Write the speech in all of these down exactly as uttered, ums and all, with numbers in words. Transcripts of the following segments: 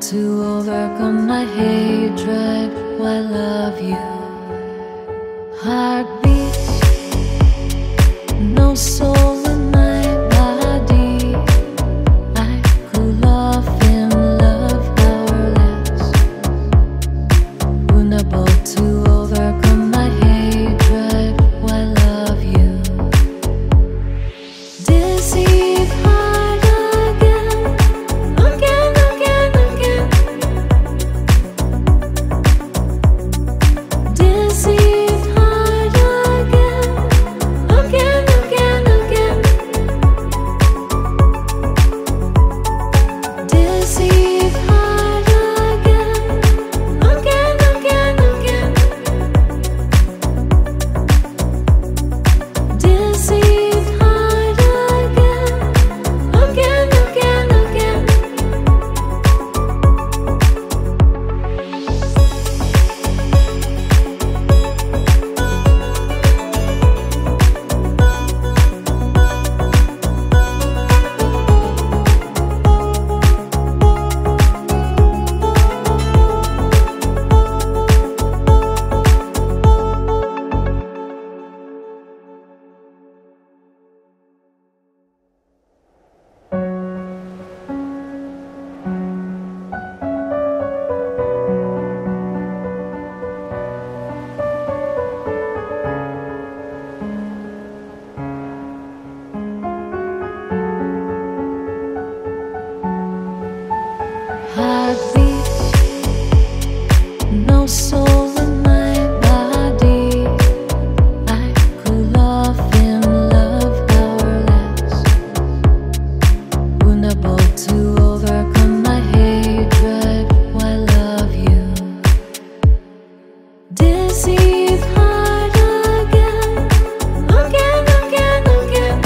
to overcome my hatred. I love you. Heartbeats, no soul in my body. I could love and love powerless, vulnerable to overcome my hatred. I love you. Deceive heart again, again, again, again. Deceive heart again, again, again, again. Deceive heart again, again, again, again. Deceive heart again, again, again, again. Heartbeats, no soul in my body. I could love and love powerless, vulnerable to overcome my hatred. I love you. Deceive heart again, again, again, again.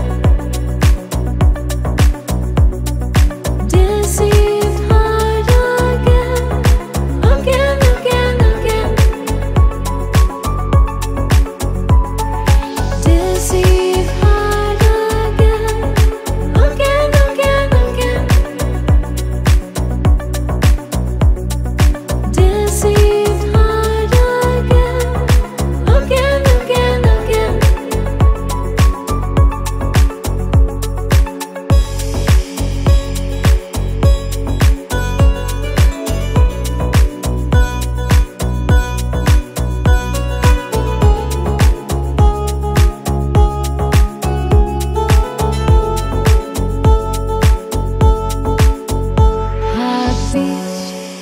Deceive heart again, again, again, again. Deceive heart again, again, again, again. Deceive heart again, again, again, again. Heartbeats,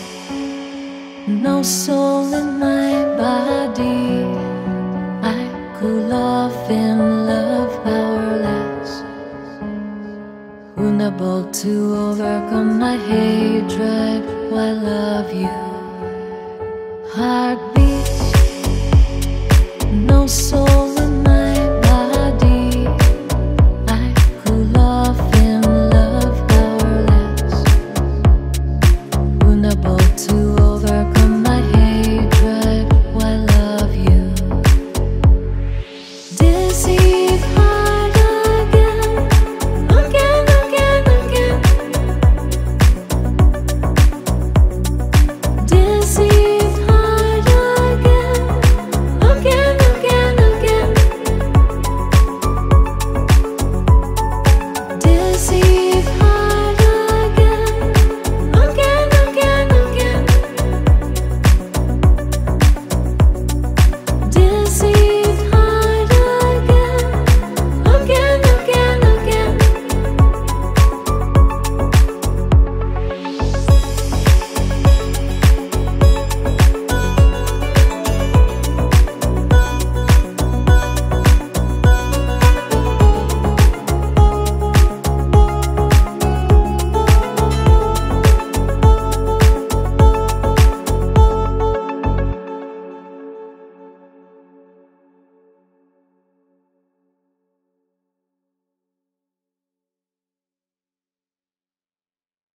no soul in my body. I could love and love powerless, vulnerable to overcome my hatred. I love you. Heartbeats, no soul